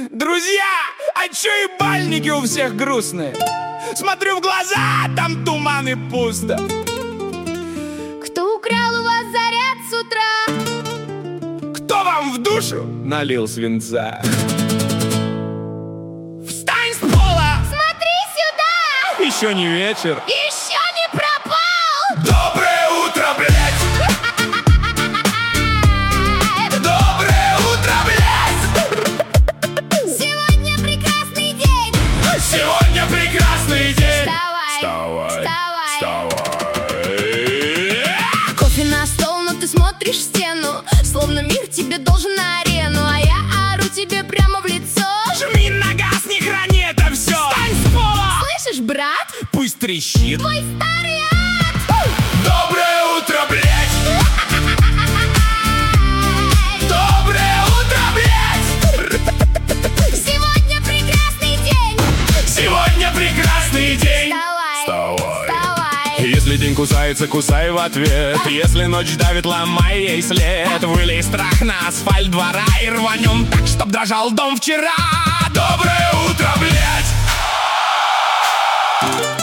Друзья, а чё и бальники у всех грустные? Смотрю в глаза, там туман и пусто. Кто украл у вас заряд с утра? Кто вам в душу налил свинца? Встань с пола! Смотри сюда! Еще не вечер. Еще не пропал! Доброе утро, блядь! Доброе утро, блядь! Сегодня прекрасный день! Сегодня прекрасный день! Вставай! Вставай! Кофе на стол, но ты смотришь в стену, словно мир тебе должен на арену, а я ору тебе прямо в лицо. Жми на газ, не храни это все! Встань с пола! Слышишь, брат? Пусть трещит. Твой старый ад! Доброе утро, блядь! Доброе утро, блядь! Сегодня прекрасный день! Сегодня прекрасный день! Вставай! Если день кусается, кусай в ответ. Если ночь давит, ломай ей след. Вылей страх на асфальт двора и рванем так, чтоб дрожал дом вчера. Доброе утро, блядь!